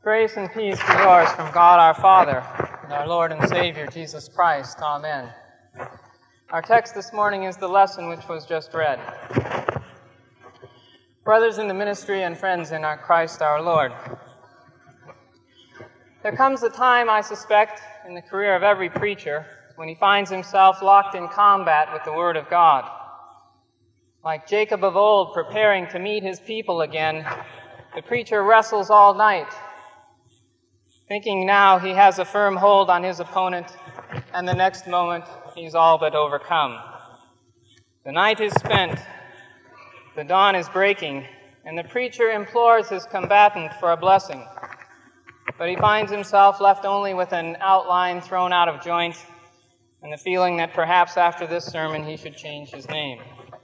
Grace and peace be yours from God our Father and our Lord and Savior, Jesus Christ. Amen. Our text this morning is the lesson which was just read. Brothers in the ministry and friends in our Christ our Lord, there comes a time, I suspect, in the career of every preacher when he finds himself locked in combat with the Word of God. Like Jacob of old preparing to meet his people again, the preacher wrestles all night, thinking now he has a firm hold on his opponent, and the next moment he's all but overcome. The night is spent, the dawn is breaking, and the preacher implores his combatant for a blessing. But he finds himself left only with an outline thrown out of joint and the feeling that perhaps after this sermon he should change his name.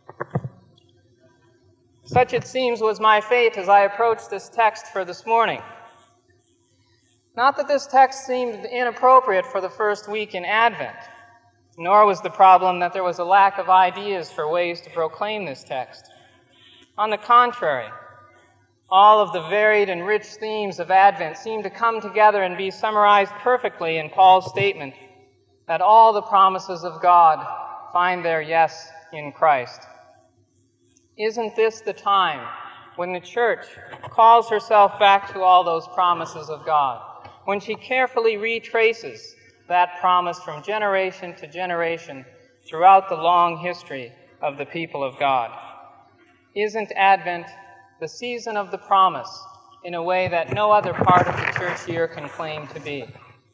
Such, it seems, was my fate as I approached this text for this morning. Not that this text seemed inappropriate for the first week in Advent, nor was the problem that there was a lack of ideas for ways to proclaim this text. On the contrary, all of the varied and rich themes of Advent seem to come together and be summarized perfectly in Paul's statement that all the promises of God find their yes in Christ. Isn't this the time when the church calls herself back to all those promises of God, when she carefully retraces that promise from generation to generation throughout the long history of the people of God? Isn't Advent the season of the promise in a way that no other part of the church year can claim to be?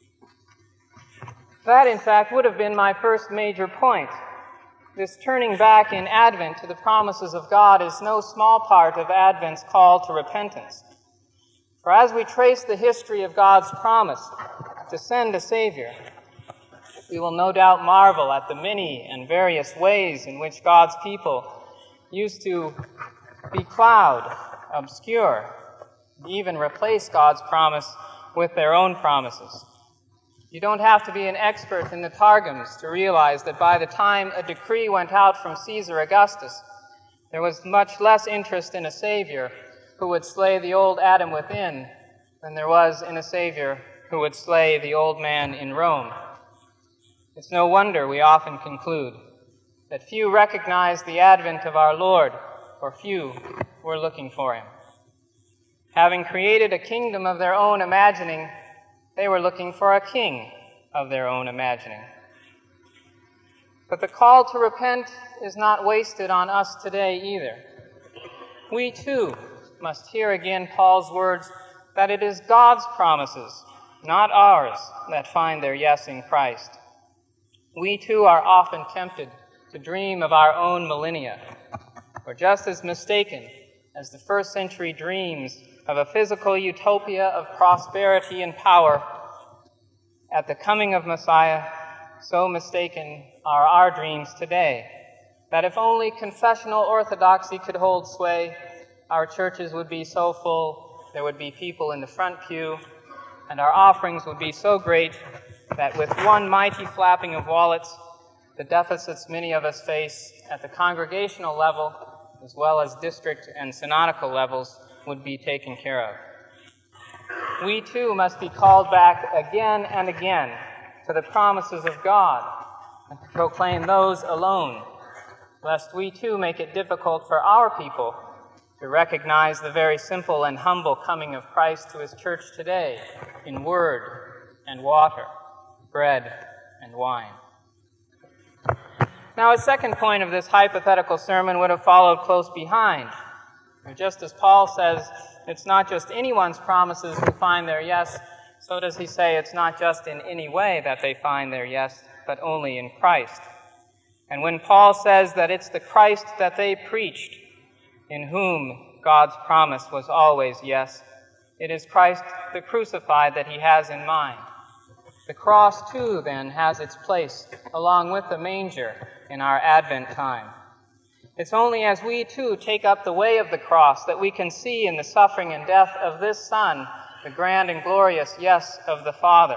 That, in fact, would have been my first major point. This turning back in Advent to the promises of God is no small part of Advent's call to repentance. For as we trace the history of God's promise to send a Savior, we will no doubt marvel at the many and various ways in which God's people used to becloud, obscure, even replace God's promise with their own promises. You don't have to be an expert in the Targums to realize that by the time a decree went out from Caesar Augustus, there was much less interest in a Savior who would slay the old Adam within than there was in a Savior who would slay the old man in Rome. It's no wonder we often conclude that few recognize the advent of our Lord, or few were looking for him. Having created a kingdom of their own imagining, they were looking for a king of their own imagining. But the call to repent is not wasted on us today either. We too must hear again Paul's words that it is God's promises, not ours, that find their yes in Christ. We too are often tempted to dream of our own millennia. We're just as mistaken as the first century dreams of a physical utopia of prosperity and power at the coming of Messiah, so mistaken are our dreams today, that if only confessional orthodoxy could hold sway, our churches would be so full, there would be people in the front pew, and our offerings would be so great that with one mighty flapping of wallets, the deficits many of us face at the congregational level, as well as district and synodical levels, would be taken care of. We too must be called back again and again to the promises of God and to proclaim those alone, lest we too make it difficult for our people to recognize the very simple and humble coming of Christ to his church today in word and water, bread and wine. Now, a second point of this hypothetical sermon would have followed close behind. Just as Paul says, it's not just anyone's promises who find their yes, so does he say it's not just in any way that they find their yes, but only in Christ. And when Paul says that it's the Christ that they preached, in whom God's promise was always yes, it is Christ the crucified that he has in mind. The cross, too, then, has its place, along with the manger, in our Advent time. It's only as we, too, take up the way of the cross that we can see in the suffering and death of this Son the grand and glorious yes of the Father.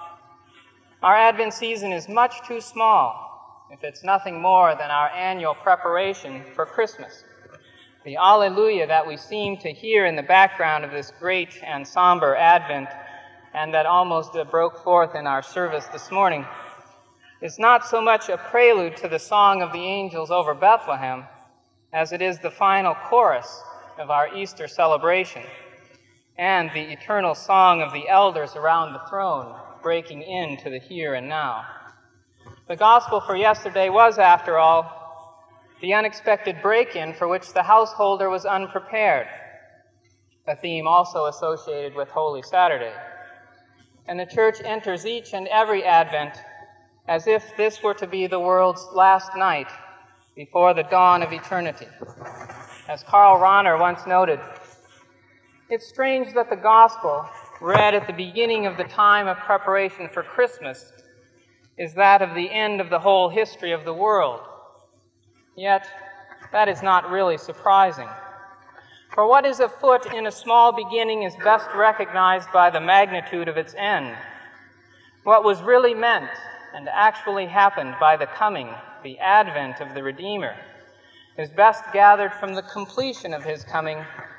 Our Advent season is much too small if it's nothing more than our annual preparation for Christmas. The Alleluia that we seem to hear in the background of this great and somber Advent, and that almost broke forth in our service this morning, is not so much a prelude to the song of the angels over Bethlehem as it is the final chorus of our Easter celebration and the eternal song of the elders around the throne breaking into the here and now. The gospel for yesterday was, after all, the unexpected break-in for which the householder was unprepared, a theme also associated with Holy Saturday. And the Church enters each and every Advent as if this were to be the world's last night before the dawn of eternity. As Karl Rahner once noted, it's strange that the gospel, read at the beginning of the time of preparation for Christmas, is that of the end of the whole history of the world. Yet, that is not really surprising. For what is afoot in a small beginning is best recognized by the magnitude of its end. What was really meant and actually happened by the coming, the advent of the Redeemer, is best gathered from the completion of his coming,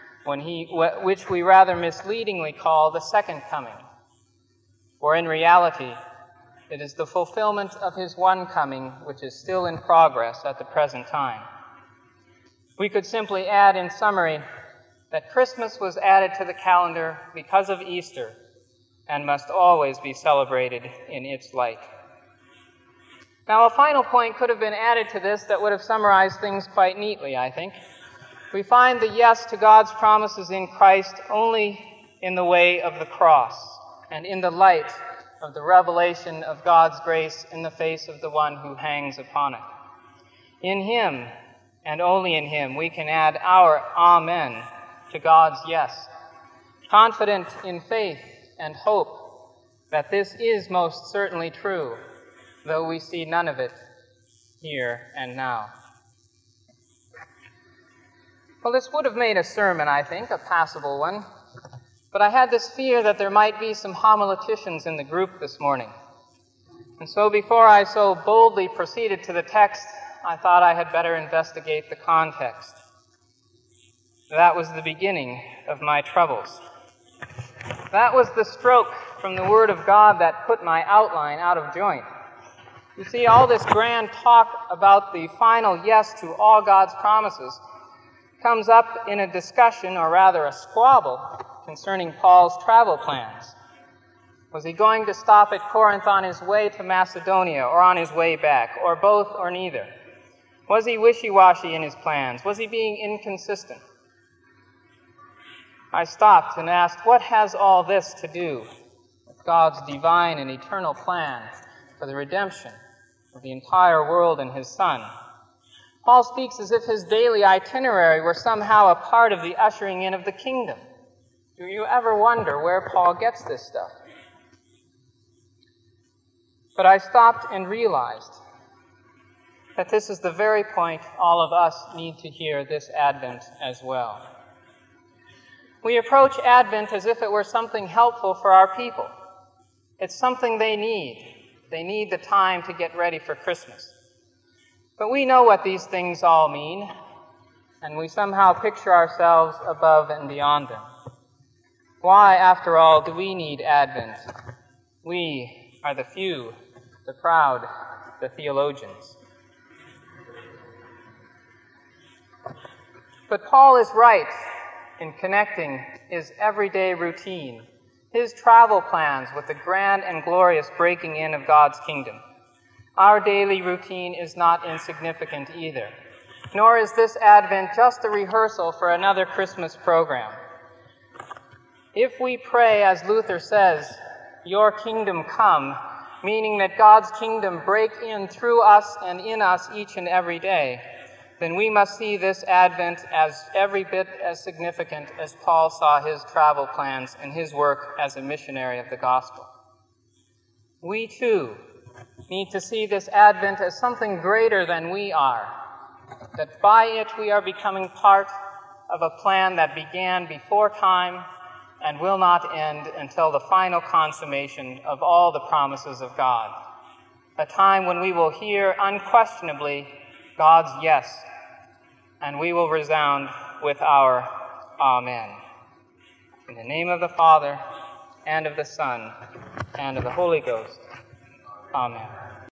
which we rather misleadingly call the second coming. For in reality, it is the fulfillment of his one coming which is still in progress at the present time. We could simply add in summary that Christmas was added to the calendar because of Easter and must always be celebrated in its light. Now, a final point could have been added to this that would have summarized things quite neatly, I think. We find the yes to God's promises in Christ only in the way of the cross and in the light of the revelation of God's grace in the face of the one who hangs upon it. In him, and only in him, we can add our amen to God's yes, confident in faith and hope that this is most certainly true, though we see none of it here and now. Well, this would have made a sermon, I think, a passable one, but I had this fear that there might be some homileticians in the group this morning. And so before I so boldly proceeded to the text, I thought I had better investigate the context. That was the beginning of my troubles. That was the stroke from the Word of God that put my outline out of joint. You see, all this grand talk about the final yes to all God's promises comes up in a discussion, or rather a squabble, concerning Paul's travel plans. Was he going to stop at Corinth on his way to Macedonia, or on his way back, or both or neither? Was he wishy-washy in his plans? Was he being inconsistent? I stopped and asked, what has all this to do with God's divine and eternal plan for the redemption of the entire world in his Son? Paul speaks as if his daily itinerary were somehow a part of the ushering in of the kingdom. Do you ever wonder where Paul gets this stuff? But I stopped and realized that this is the very point all of us need to hear this Advent as well. We approach Advent as if it were something helpful for our people. It's something they need. They need the time to get ready for Christmas. But we know what these things all mean, and we somehow picture ourselves above and beyond them. Why, after all, do we need Advent? We are the few, the proud, the theologians. But Paul is right in connecting his everyday routine, his travel plans, with the grand and glorious breaking in of God's kingdom. Our daily routine is not insignificant either, nor is this Advent just a rehearsal for another Christmas program. If we pray, as Luther says, "Your kingdom come," meaning that God's kingdom break in through us and in us each and every day, then we must see this Advent as every bit as significant as Paul saw his travel plans and his work as a missionary of the gospel. We, too, need to see this Advent as something greater than we are, that by it we are becoming part of a plan that began before time and will not end until the final consummation of all the promises of God, a time when we will hear unquestionably God's yes, and we will resound with our Amen. In the name of the Father, and of the Son, and of the Holy Ghost. Amen.